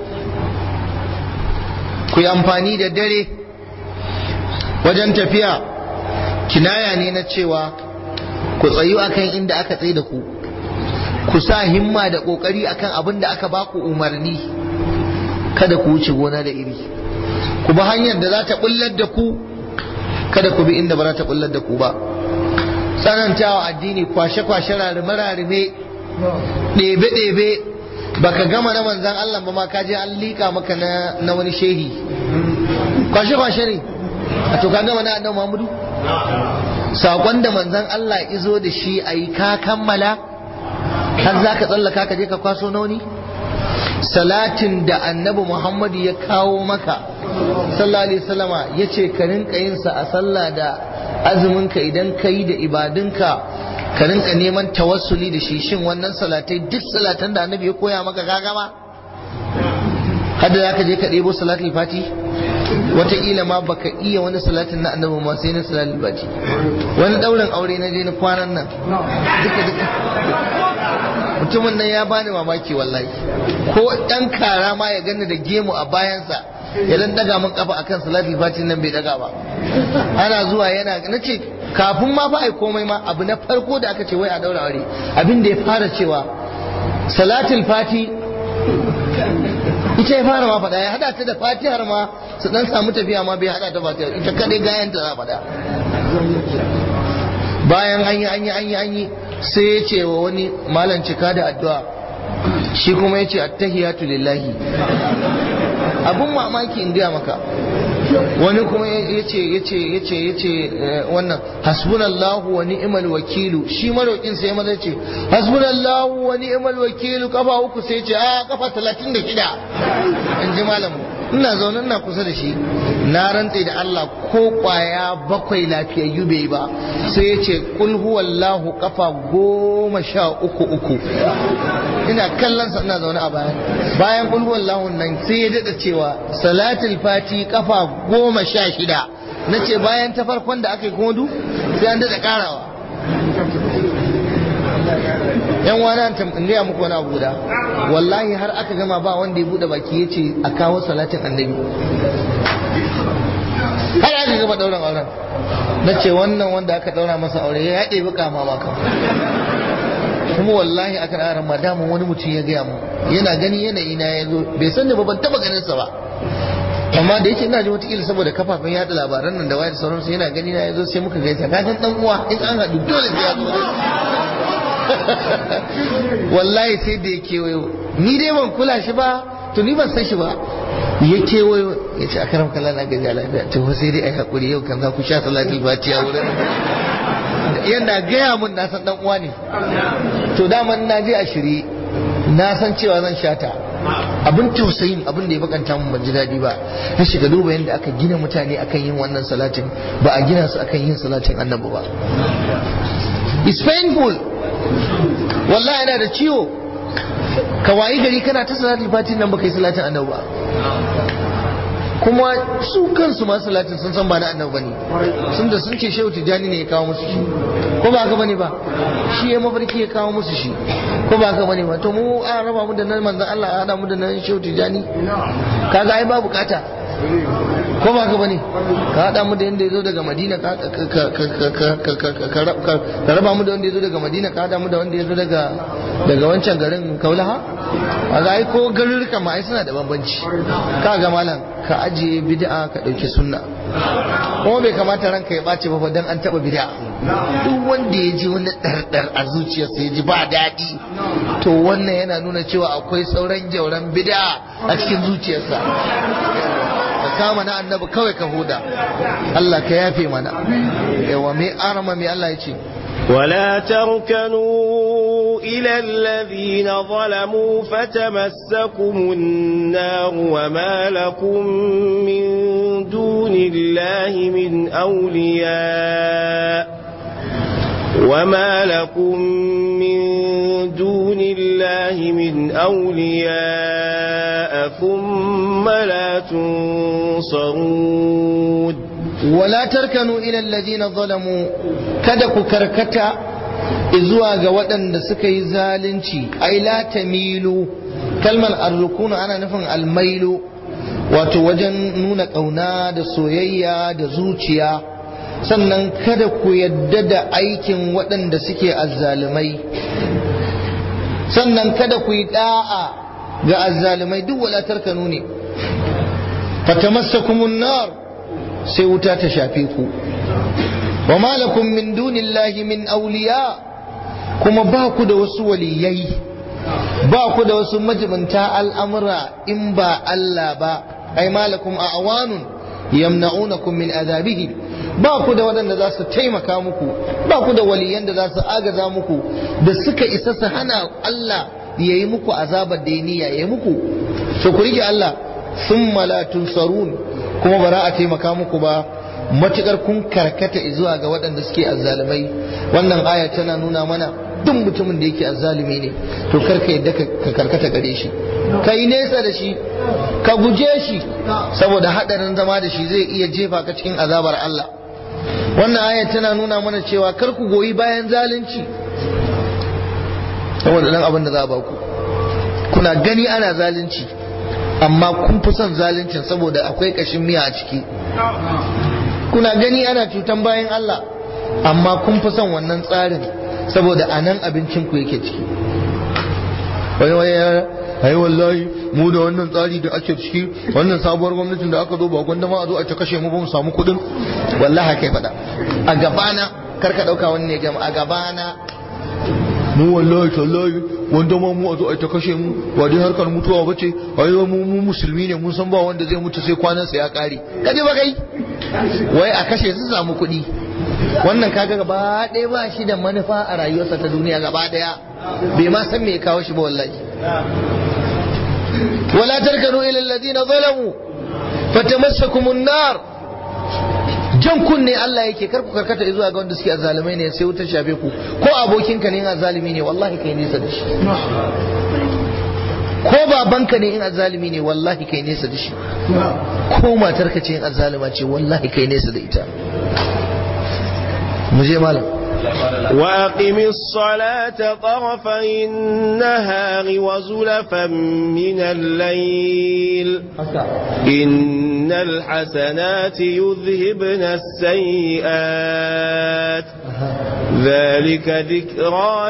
ku yi amfani da dare wajen tafiya. Kinaya ne na cewa ku tsayu akan inda aka tsaye da ku, ku sa himma da kokari akan abin da aka baku umarni, kada ku wuce gona da iri, ku bi hanyar da za ta bullar da ku, kada ku bi inda ba za ta bullar da ku ba. Tsanantawa addini, kwashe-kwashe, rarime-rarime, ɗebe-ɗebe, baka gama na manzan Allah ba ma ka je an liƙa maka na wani shehi. Kwashe-kwashe ne, a to ka gama na annabi Muhammadu? Saƙon da manzan Allah izo da shi a yi ka kammala, har za ka tsallaka ka je ka kwaso na wani? Salatin da annabi Muhammadu ya kawo maka sallallahu alaihi wasallama ya ce ka rinka yin sa a sallah da azuminka, idan ka yi da ibadunka ka rinka neman tawassuli da shi. Shin wannan salatai duk salatan da annabi ya koya maka ka gama? Hadda za ka je ka ɗebo salatul fati? Wataƙila ma baka iya wani salatin na annabi ma sai na salatul fati. Wani ɗaurin aure na je na kwanan nan, duka mutumin nan ya bani mamaki wallahi. Ko ɗan kara ma ya gani da gemu a bayansa ya dan daga min kafa akan salatul fati nan bai daga ba. Ana zuwa yana, nace kafin ma fa ai komai ma, abu na farko da aka ce wai a daura aure, abin da ya fara cewa salatul fati ita ya fara ma faɗa, ya hada ta da fatihar ma su dan samu tafiya ma bai hada ta fatihar, ita kadai gayan ta za faɗa. Bayan an yi sai ya ce wa wani malam cika da addu'a, shi kuma ya ce attahiyatu lillahi. Abun mamaki in gaya maka, wani kuma ya ce wannan hasbunallahu wa ni'mal wakilu, shi marokin sai maza ce hasbunallahu wa ni'mal wakilu kafa uku, sai ce a kafa 36. in ji malamu, ina zaune ina kusa da shi, na rantse da Allah ko kwaya 7 lafiyayyu bai ba, sai ya ce kul huwallahu kafa 13. ina kallon sa ina zaune a bayan kul huwallahu nan sai ya dada cewa salatul fati kafa 16. nace bayan ta farkon da aka yi kuma sai an dada karawa. yan wani in gaya muku wani abu guda, wallahi har aka gama ba wanda ya bude baki ya ce a kawo salatin annabi. har aka gaba ɗaurin auren na ce wannan wanda aka ɗaura masa aure ya haɗe buka mamaka kuma wallahi aka ɗara madamin wani mutum ya gaya mu yana gani yanayi na ya zo bai san da ba ban taɓa ganin sa ba amma da yake ina ji wata saboda kafafen yada labaran nan da wayar sauransu yana gani na ya zo sai muka gaisa ka san dan uwa in an haɗu dole sai ya zo wallahi sai da ya kewayo ni dai ban kula shi ba to ni ban san shi ba ya kewayo ya ce akaram kallon na gaji lafiya to sai dai ai hakuri yau kan za ku sha salatul fatiha wurin yana gaya mun na san dan uwa ne to daman na je a shirye na san cewa zan sha ta abin tausayin abin da ya bakanta mun ban ji daɗi ba na shiga duba yadda aka gina mutane akan yin wannan salatin ba a gina su akan yin salatin annabi ba. It's painful wallahi yana da ciwo ka wayi gari kana ta salatul fatin nan baka yi salatin annabi ba kuma su kansu ma salatin sun san ba na annabi bane sun da sun ce shehu tijani ne ya kawo musu shi ko ba haka bane ba shi ya mafarki ya kawo musu shi ko ba haka bane ba to mu a raba mu da nan manzon Allah a hada mu da nan shehu tijani kaga ai ba bukata ko ba haka bane ka hada mu da yanda yazo daga Madina ka raba mu da wanda yazo daga Madina ka hada mu da wanda yazo daga wancan garin Kaulaha kaga ai ko garurukan ma ai suna da bambanci kaga malam ka ajiye bid'a ka dauki sunna kuma bai kamata ranka ya bace ba dan an taba bid'a duk wanda ya ji wani dardar a zuciyarsa ya ji ba daɗi to wannan yana nuna cewa akwai sauran jauran bid'a a cikin zuciyarsa ka kama na annabi kawai ka huda Allah ka yafe mana yawa mai arama mai Allah ya ce ولا تركنوا إلى الذين ظلموا فتمسكم النار وما لكم من دون الله من أولياء ثم لا تنصرون ولا تركنوا إلى الذين ظلموا kada ku karkata zuwa ga waɗanda suka yi zalunci ai la tamilu kalmar arrukuna ana nufin almailu wato wajen nuna ƙauna da soyayya da zuciya sannan kada ku yadda da aikin waɗanda suke azzalumai sannan kada ku yi da'a ga azzalumai duk wala tarkanu ne fatamassakumun nar sai wuta ta shafe ku wa malakum min dunillahi min awliya kuma ba ku da wasu waliyai ba ku da wasu majibinta al'amura in ba Allah ba ai malakum a'wanun yamna'unakum min azabihi ba ku da waɗanda za su taimaka muku ba ku da waliyan da za su agaza muku da suka isa su hana Allah ya yi muku azabar da ya niyya ya yi muku so ku rike Allah thumma la tunsarun kuma ba za a taimaka muku ba matukar kun karkata zuwa ga waɗanda suke azzalumai wannan aya tana nuna mana duk mutumin da yake azzalumi ne to karka yadda ka karkata gare shi ka yi nesa da shi ka guje shi saboda haɗarin zama da shi zai iya jefa ka cikin azabar Allah wannan aya tana nuna mana cewa kar ku goyi bayan zalunci saboda dan abin da za a baku kuna gani ana zalunci amma kun fi son zaluncin saboda akwai kashin miya a ciki kuna gani ana cutan bayan Allah amma kun fi son wannan tsarin saboda anan abincin ku yake ciki wani ai wallahi mu da wannan tsari da ake ciki wannan sabuwar gwamnatin da aka zo ba gwanda ma a zo a ta kashe mu ba mu samu kuɗin wallahi kai faɗa a gabana karka ɗauka wani ne gama a gabana mu wallahi tallahi wanda ma mu a zo a ta kashe mu ba dai harkar mutuwa ba ce ai mu musulmi ne mun san ba wanda zai mutu sai kwanansa ya ƙare kaje ba kai wai a kashe su samu kuɗi wannan kaga gaba ɗaya ba shi da manufa a rayuwarsa ta duniya gaba ɗaya bai ma san me ya kawo shi ba wallahi wala tarkanu ila alladhina zalamu fatamassakumun nar jan kunne Allah yake kar ku karkata zuwa ga wanda suke azzalumai ne sai wutar shafe ku ko abokinka ne in azzalumi ne wallahi kai nesa da shi ko babanka ne in azzalumi ne wallahi kai nesa da shi ko matarka ce in azzaluma ce wallahi kai nesa da ita mu je malam وأقم الصلاة طرفي النهار وزلفا من الليل إن الحسنات يذهبن السيئات ذلك ذكرى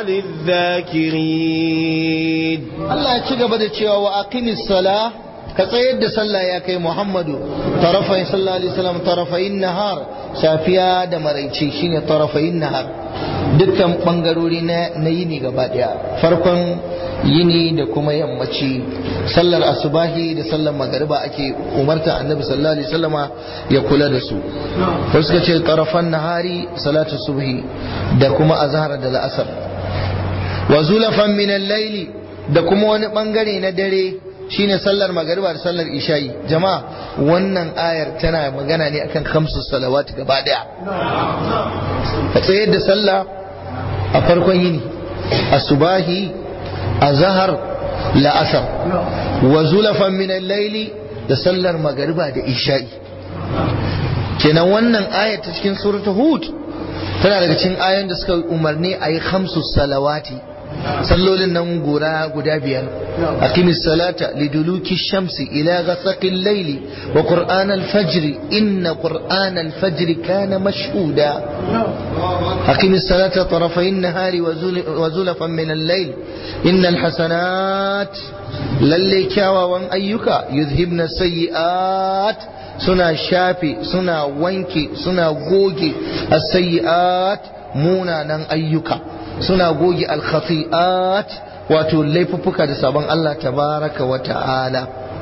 للذاكرين. الله يتشغى بدأ وأقم الصلاة كسيد صلى يا كي محمد طرفي صلى الله عليه وسلم طرفي النهار سافيا دمريتشي شين طرفي النهار dukkan bangarori na yini gaba daya farkon yini da kuma yammaci sallar asubahi da sallar magariba ake umarta annabi sallallahu alaihi wasallama ya kula da su ko suka ce tarafan nahari salatu subhi da kuma azhar da al'asr wa zulafan min al-layli da kuma wani bangare na dare shine sallar magariba da sallar isha'i. Jama'a wannan ayar tana magana ne akan khamsu salawat gaba daya ka tsayar da sallah a farkon yini asubahi azhar la'asar wa zulafan min al-layli da sallar magariba da isha'i. kenan wannan ayar ta cikin suratul hud tana daga cikin ayoyin da suka umarni ayi khamsu salawati sallolin nan guda biyar aqimis salata liduluki shamsi ila ghasaqil layli wa qur'an al-fajr inna qur'an al-fajr kana mashhuda aqimis salata tarafay an-nahari wa zulafan min al-layl innal hasanat lalle kyawawan ayyuka yuzhibna sayyi'at suna shafe suna wanke suna goge as-sayyi'at munanan ayyuka suna goge al-khati'at wato laifuffuka da sabon Allah tabaraka wa ta'ala.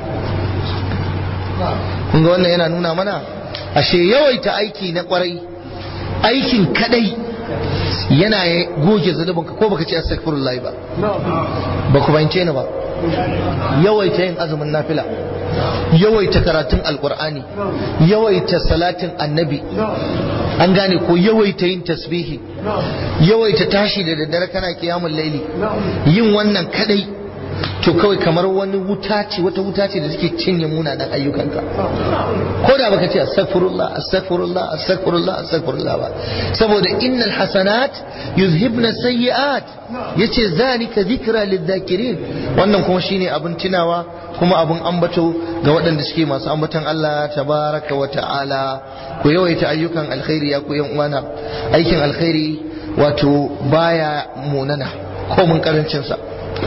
kun ga wannan yana nuna mana ashe yawaita aiki na kwarai aikin kadai yana goge zunubinka ko baka ce astaghfirullah ba ku fahimce ni ba yawaita yin azumin nafila yawaita karatun alkur'ani yawaita salatin annabi an gane ko yawaita yin tasbihi yawaita tashi da daddare kana kiyamul laili yin wannan kadai to kawai kamar wani wuta ce wata wuta ce da take cinye munanan ayyukanka ko da baka ce astaghfirullah astaghfirullah astaghfirullah astaghfirullah ba saboda innal hasanat yuzhibna sayyi'at yace zalika zikra lidhakirin wannan kuma shine abin tunawa kuma abin ambato ga waɗanda suke masu ambaton Allah tabaraka wa ta'ala. ku yawaita ayyukan alkhairi ya ku yan uwana aikin alkhairi wato baya munana ko mun karancin sa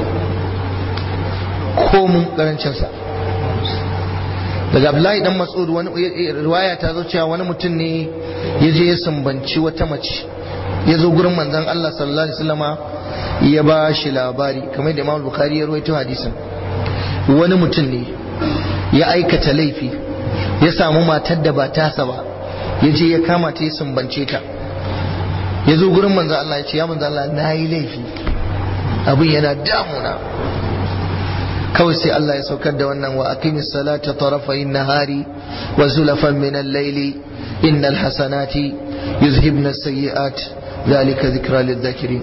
daga Abdullahi dan Mas'ud wani riwaya ta zo cewa wani mutum ne ya je ya sambanci wata mace ya zo gurin manzon Allah sallallahu alaihi wasallama ya ba shi labari kamar da Imam Bukhari ya rawaito hadisin. wani mutum ne ya aikata laifi ya samu matar da ba tasa ba ya je ya kama ta ya sambance ta ya zo gurin manzon Allah ya ce ya manzon Allah na yi laifi abin yana damuna kawai sai Allah ya saukar da wannan wa aqimis salata tarafayn nahari wa zulafan min al-layli innal hasanati yuzhibna as-sayyi'at dhalika dhikra lidh-dhakirin.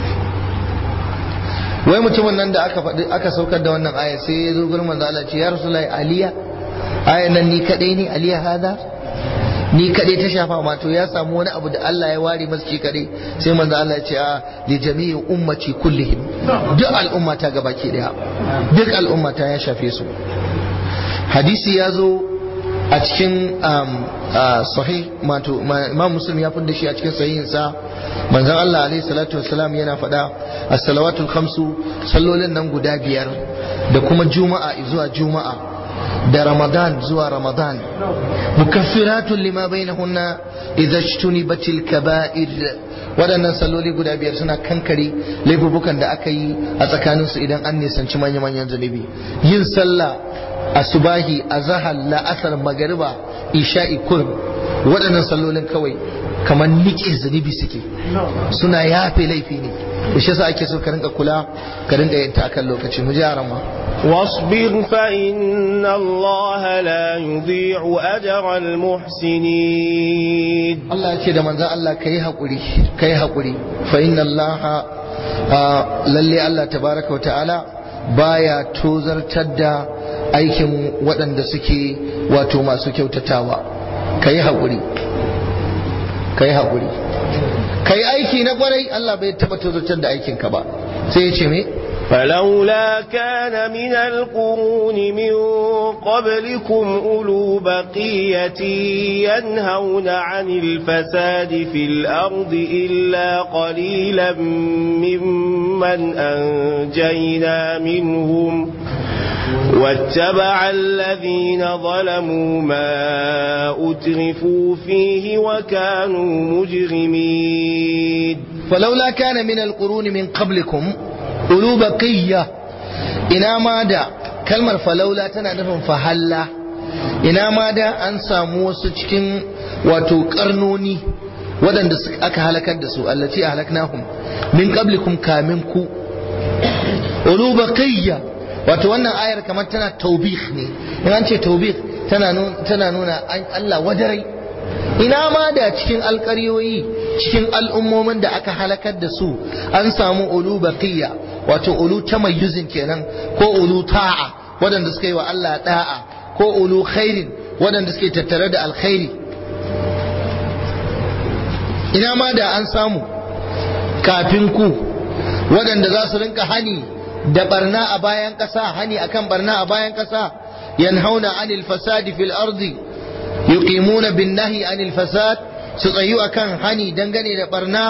wai mutumin nan da aka saukar da wannan aya sai ya zo gurin manzo Allah ce ya rasulullahi aliya ayan nan ni kadai ne aliya hada ni kadai ta shafa ma to ya samu wani abu da Allah ya ware masa shi kadai sai manzo Allah ya ce a li jami'i ummati kullihim duk al'umma ta gabaki daya duk al'umma ta ya shafe su. hadisi ya zo a cikin sahih mato Imam Muslim ya fada shi a cikin sahihinsa manzon Allah alaihi salatu wassalam yana faɗa as-salawatul khamsu sallolin nan guda biyar da kuma juma'a zuwa juma'a da ramadan zuwa ramadan mukaffiratun lima bainahunna idza ijtunibatil kaba'ir waɗannan salloli guda biyar suna kankare laifukan da aka yi a tsakaninsu idan an nisanci manya-manyan zunubi. yin sallah asubahi azhar la'asar magariba isha'i kurum waɗannan sallolin kawai kamar nike zunubi suke suna yafe laifi ne da shi yasa ake so ka rinka kula ka rinka yin ta akan lokaci mu ji arama واصبر فإن الله لا يضيع أجر المحسنين الله يكيد من ذا الله كي حقري فإن الله للي الله تبارك وتعالى بايا توزر تدى aikin waɗanda suke wato masu kyautatawa kai haƙuri kai aiki na kwarai Allah bai taba tozartar da aikin ka ba sai ya ce me فلولا كان من القرون من قبلكم أولو بقية ينهون عن الفساد في الأرض إلا قليلا ممن أنجينا منهم واتبع الذين ظلموا ما أترفوا فيه وكانوا مجرمين فلولا كان من القرون من قبلكم أولو بقية إنا ماذا كلمة فلولا تنعرف فهلا إنا ماذا أنسى موسى وتقرنوني ودن aka halakar da su allati ahlaknahum min qablikum kaminku ulu baqiyya wato wannan ayar kamar tana taubih ne in an ce taubih tana nuna Allah wadarai ina ma da cikin alƙaryoyi cikin al'ummomin da aka halakar da su an samu ulu baqiyya wato ulu tamayyuzin kenan ko ulu ta'a waɗanda suka yi wa Allah da'a ko ulu khairin waɗanda suke tattare da alkhairi ina ma da an samu kafin ku waɗanda za su rinka hani da barna a bayan ƙasa hani akan barna a bayan ƙasa yanhauna anil fasadi fil ardi yuqimuna bin nahi anil fasad su tsayu akan hani dangane da barna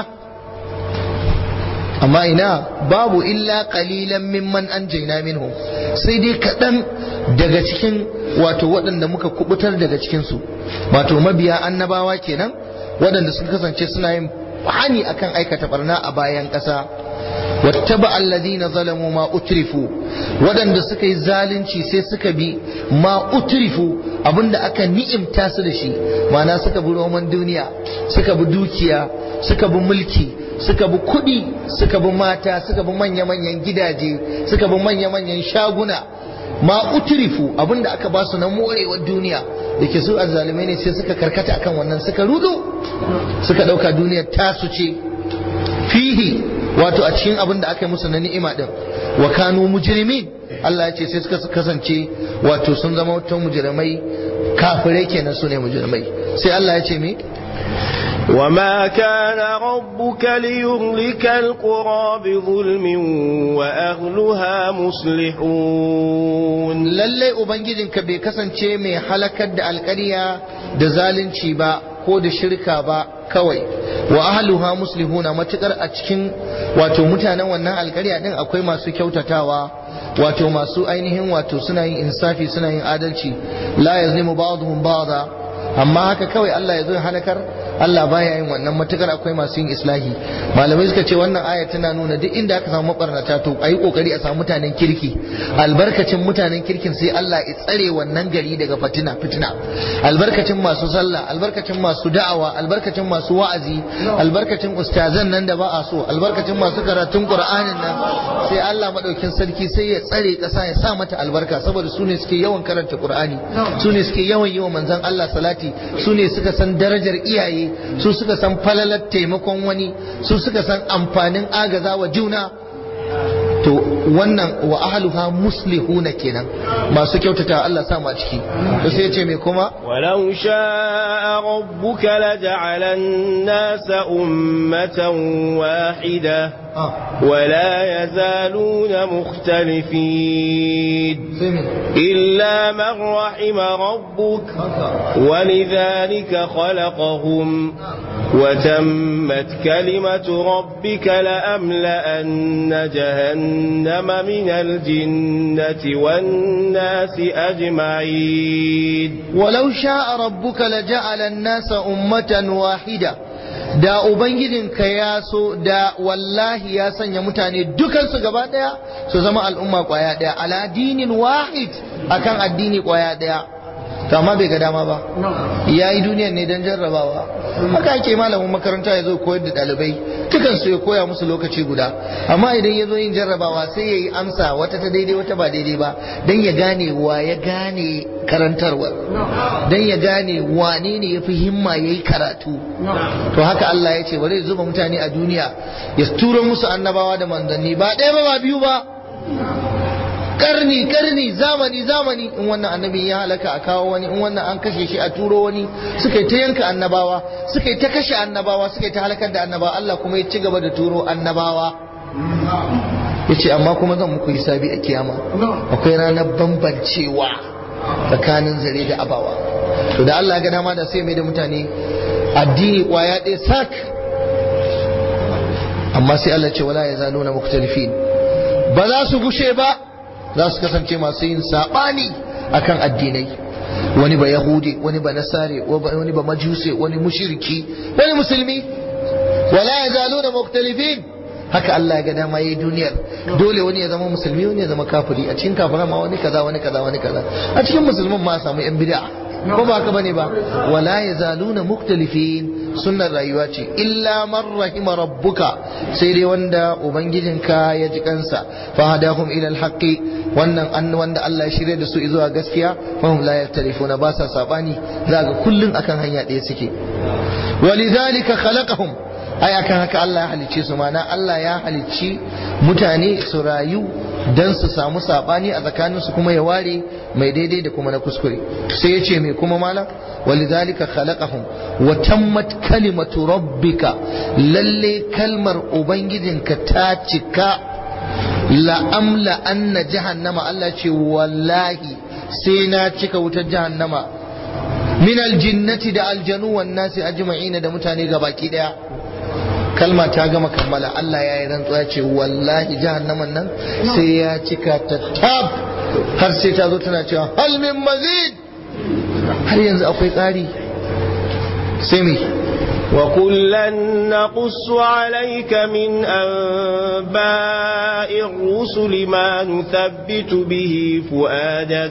amma ina babu illa qalilan mimman anjayna minhum sai dai kaɗan daga cikin wato waɗanda muka kubutar daga cikin su wato mabiya annabawa kenan waɗanda sun kasance suna yin hani akan aikata barna a bayan ƙasa wattaba alladhina zalamu ma utrifu waɗanda suka yi zalunci sai suka bi ma utrifu abinda aka ni'imta su da shi ma'ana suka bi roman duniya suka bi dukiya suka bi mulki suka bi kuɗi suka bi mata suka bi manya-manyan gidaje suka bi manya-manyan shaguna ma utrifu abinda aka ba su na morewar duniya da ke su azzalumai ne sai suka karkata akan wannan suka rudu suka ɗauka duniyar tasu ce fihi wato a cikin abin da aka yi musu na ni'ima din wa kanu mujrimin Allah ya ce sai suka kasance wato sun zama wata mujrimai kafirai kenan su ne mujrimai sai Allah ya ce me وما كان ربك ليهلك القرى بظلم وأهلها مصلحون lallai ubangijinka bai kasance mai halakar da alƙarya da zalunci ba ko da shirka ba kawai wa ahluha muslihuna matukar a cikin wato mutanen wannan alƙarya din akwai masu kyautatawa wato masu ainihin wato suna yin insafi suna yin adalci la yazlimu ba'dhum ba'dha amma haka kawai Allah ya zo ya halakar Allah baya yin wannan matukar akwai masu yin islahi malamai suka ce wannan aya tana nuna duk inda aka samu mabarnata to ayi kokari a samu mutanen kirki albarkacin mutanen kirkin sai Allah ya tsare wannan gari daga fitina albarkacin masu sallah albarkacin masu da'awa albarkacin masu wa'azi albarkacin ustazan nan da ba a so albarkacin masu karatun Qur'anin nan sai Allah madaukin sarki sai ya tsare kasa ya sa mata albarka saboda su ne suke yawan karanta Qur'ani su ne suke yawan yi wa manzon Allah salati su ne suka san darajar iyaye su suka san falalar taimakon wani su suka san amfanin agaza wa juna to wannan wa ahluha muslihuna kenan masu kyautata Allah sa mu a ciki to sai ya ce me kuma walau sha'a rabbuka laja'ala an-nasa ummatan wahida ولا يزالون مختلفين إلا من رحم ربك ولذلك خلقهم وتمت كلمة ربك لأملأن جهنم من الجنة والناس أجمعين ولو شاء ربك لجعل الناس أمة واحدة da ubangijinka ya so da wallahi ya sanya mutane dukansu gaba daya su zama al'umma kwaya daya ala dinin wahid akan addini kwaya daya amma bai ga dama ba yayi duniyar ne dan jarrabawa haka ake malamin makaranta ya zo koyar da dalibai dukansu ya koya musu lokaci guda amma idan ya zo yin jarrabawa sai ya yi amsa wata ta daidai wata ba daidai ba dan ya gane wa ya gane karantarwar dan ya gane wane ne ya fi himma ya yi karatu to haka Allah ya ce bari zuba mutane a duniya ya turo musu annabawa da manzanni ba ɗaya ba ba biyu ba karni zamani in wannan annabi ya halaka a kawo wani, in wannan an kashe shi a turo wani, suka yi ta yanka annabawa, suka yi ta kashe annabawa, suka yi ta halakar da annabawa. Allah kuma ya ci gaba da turo annabawa, yace amma kuma zan muku hisabi a kiyama, akwai ranar bambancewa tsakanin zare da abawa. to da Allah ga dama da sai mai da mutane addini kwaya ɗaya sak, amma sai Allah ce wala yazaluna mukhtalifin, ba za su gushe ba, za su kasance masu yin sabani akan addinai, wani ba yahudi, wani ba nasare, wani ba majuse, wani mushriki, wani musulmi. wala yazaluna mukhtalifin, haka Allah ya ga dama yayi duniyar, dole wani ya zama musulmi, wani ya zama kafiri. A cikin kafira ma wani kaza wani kaza wani kaza, a cikin musulmin ma samu yan bid'a, ko ba haka bane ba. wala yazaluna mukhtalifin, sunnar rayuwa ce. illa man rahima rabbuka, sai dai wanda ubangijinka ya ji kansa. fa hadahum ila alhaqi, wannan wanda Allah ya shirye da su zuwa gaskiya. fa hum la yaftarifuna, ba sa sabani, zaka kullun akan hanya ɗaya suke. walidhalika khalaqahum, ai akan haka Allah ya halicce su, mana Allah ya halicci mutane su rayu dan su samu sabani a tsakanin su, kuma ya ware mai daidai da kuma na kuskure. sai ya ce mai kuma mala walidhalika khalaqahum wa tammat kalimatu rabbika, lalle kalmar ubangijinka ta cika. la amla anna jahannama, Allah ce wallahi sai na cika wutar jahannama, min aljinnati da aljanu wan nasi ajma'ina, da mutane gabaki daya. kalma ta gama kammala, Allah ya yi rantsuwa ce wallahi jahannaman nan sai ya cika ta tab, har sai ta zo tana cewa hal min mazid, har yanzu akwai ƙari. sai me وكلا نقص عليك من أنباء الرسل ما نثبت به فؤادك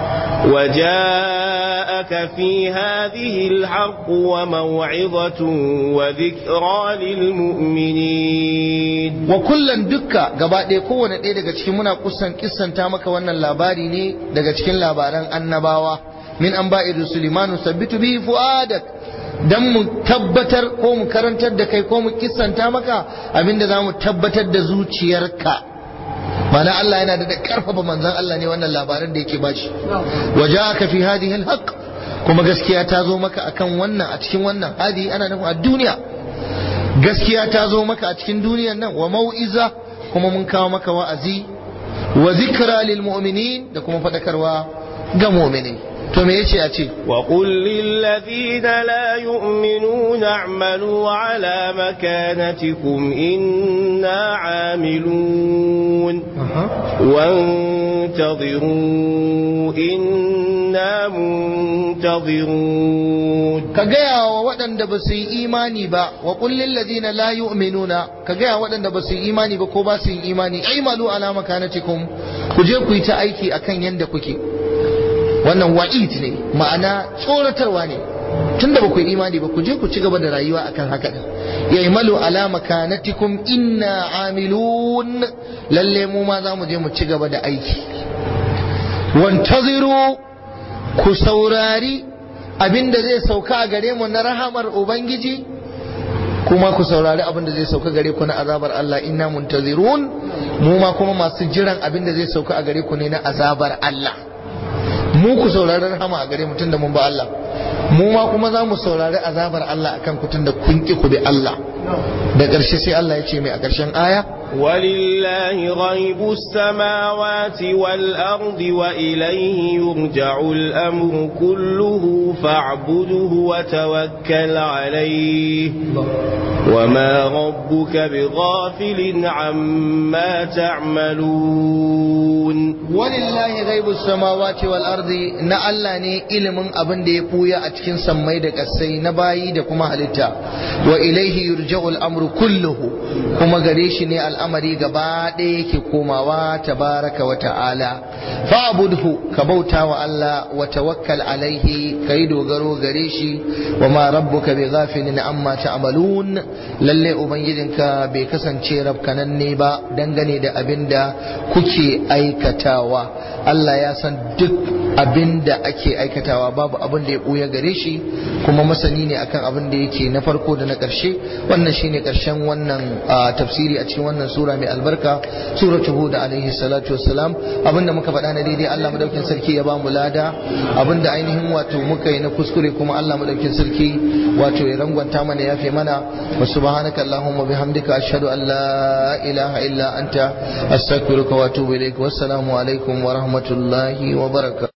وجاءك في هذه الحق وموعظة وذكرى للمؤمنين. وكلا دكا gaba ɗaya kowane ɗaya daga cikin muna kissanta maka wannan labari ne daga cikin labaran annabawa. min anba'ir rusuli ma nusabbitu bihi fu'adak, dan mu tabbatar ko mu karantar da kai ko mu kissanta maka abinda za mu tabbatar da zuciyarka. mana Allah yana da karfafa manzon Allah ne wannan labaran da yake bashi. waja'aka fi hadhihi alhaq, kuma gaskiya ta zo maka akan wannan, a cikin wannan hadi ana nufin a duniya. gaskiya ta zo maka a cikin duniyar nan, wa mau'iza, kuma mun kawo maka wa'azi, wa zikra lil mu'minin, da kuma fadakarwa ga mu'minai. to me yace a ce wa qul lil ladina la yu'minuna a'malu ala makanatikum inna 'amilun wantadhiru inna muntadhirun. ka gaya wa waɗanda ba su yi imani ba, wa qul lil ladina la yu'minuna, ka gaya waɗanda ba su yi imani ba ko ba su yi imani, i'malu ala makanatikum, ku je ku yi ta aiki akan yanda kuke. wannan wa'id ne, ma'ana tsoratarwa ne. tunda ba ku yi imani ba, ku je ku ci gaba da rayuwa akan haka din. ya'malu ala makanatikum inna amilun, lalle mu ma za mu je mu ci gaba da aiki. wantaziru, ku saurari abinda zai sauka a gare mu na rahamar ubangiji, kuma ku saurari abinda zai sauka gare ku na azabar Allah. inna muntazirun, mu ma kuma masu jiran abinda zai sauka a gare ku ne na azabar Allah. mu ku saurari rahama a gare mu tunda mun ba Allah, mu ma kuma za mu saurari azabar Allah akan ku tunda kun ki ku bi Allah. da ƙarshe sai Allah ya ce mai a ƙarshen aya, walillahi ghaibus samawati wal ardi wa ilayhi yurja'ul amru kulluhu fa'budhu wa tawakkal alayhi wa ma rabbuka bighafilin amma ta'malun. walillahi ghaibus samawati wal ardi, na Allah ne ilimin abin da ya buya a cikin sammai da ƙasai na bayi da kuma halitta. wa ilaihi yurja'ul amru kulluhu, kuma gare shi ne al'amari gaba ɗaya yake komawa tabaraka wa ta'ala. fa'budhu, ka bauta wa Allah, wa tawakkal alaihi, kai dogaro gare shi. wa ma rabbuka bighafilin amma ta'malun, lalle ubangijinka bai kasance rabkananne ba dangane da abinda kuke aikatawa. Allah ya san duk abinda ake aikatawa, babu abin da ya buya gare shi, kuma masani ne akan abin da yake na farko da na ƙarshe. wannan shine ƙarshen wannan tafsiri a cikin wannan sura mai albarka suratul hud alaihi salatu wassalam. Abinda muka faɗa na daidai Allah madaukin sarki ya ba mu lada, abinda ainihin wato muka yi na kuskure kuma Allah madaukin sarki wato ya rangwanta mana, yafe mana. Wa subhanaka allahumma bihamdika ashhadu an la ilaha illa anta astaghfiruka wa atubu ilaik. Wassalamu alaikum wa rahmatullahi wa barakatuh.